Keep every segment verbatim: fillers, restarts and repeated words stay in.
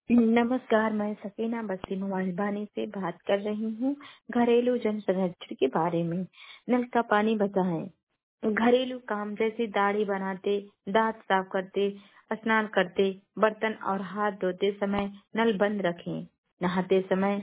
नमस्कार, मैं सकीना बस्ती मोबाइल से बात कर रही हूँ। घरेलू जल संरक्षण के बारे में। नल का पानी बचाएं। घरेलू काम जैसे दाढ़ी बनाते, दांत साफ करते, स्नान करते, बर्तन और हाथ धोते समय नल बंद रखें। नहाते समय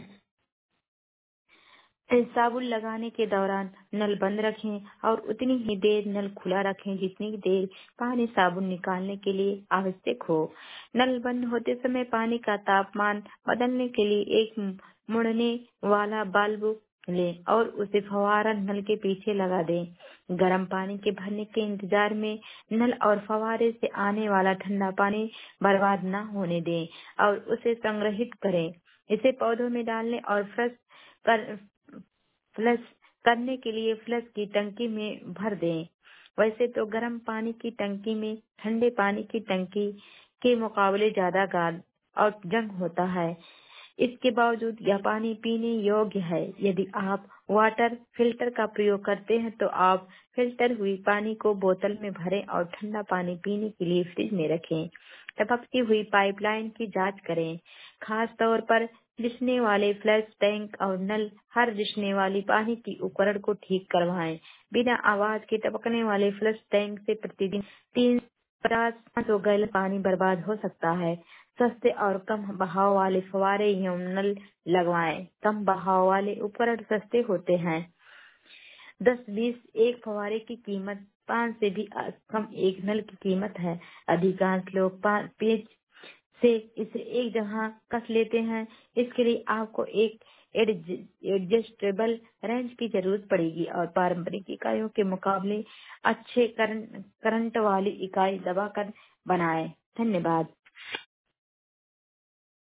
साबुन लगाने के दौरान नल बंद रखें और उतनी ही देर नल खुला रखें जितनी देर पानी साबुन निकालने के लिए आवश्यक हो। नल बंद होते समय पानी का तापमान बदलने के लिए एक मुड़ने वाला बल्ब लें और उसे फव्वारा नल के पीछे लगा दें। गर्म पानी के भरने के इंतजार में नल और फव्वारे से आने वाला ठंडा पानी बर्बाद न होने दें और उसे संग्रहित करें। इसे पौधों में डालने और फ्रेश कर फ्लश करने के लिए फ्लश की टंकी में भर दें। वैसे तो गर्म पानी की टंकी में ठंडे पानी की टंकी के मुकाबले ज्यादा गाद और जंग होता है। इसके बावजूद यह पानी पीने योग्य है। यदि आप वाटर फिल्टर का प्रयोग करते हैं तो आप फिल्टर हुई पानी को बोतल में भरें और ठंडा पानी पीने के लिए फ्रिज में रखें। टपकती हुई पाइपलाइन की जांच करें। खास तौर पर रिसने वाले फ्लश टैंक और नल हर रिसने वाली पानी की उपकरण को ठीक करवाएं। बिना आवाज के टपकने वाले फ्लश टैंक से प्रतिदिन तीन पचास सौ गैलन पानी बर्बाद हो सकता है। सस्ते और कम बहाव वाले फव्वारे एवं नल लगवाएं। कम बहाव वाले उपकरण सस्ते होते हैं। दस बीस एक फव्वारे की कीमत पाँच से भी कम एक नल की कीमत है। अधिकांश लोग पाँच पेज से इसे एक जगह कस लेते हैं। इसके लिए आपको एक एडजस्टेबल रेंज की जरूरत पड़ेगी और पारंपरिक इकाइयों के मुकाबले अच्छे करंट करंट वाली इकाई दबाकर बनाएं। धन्यवाद।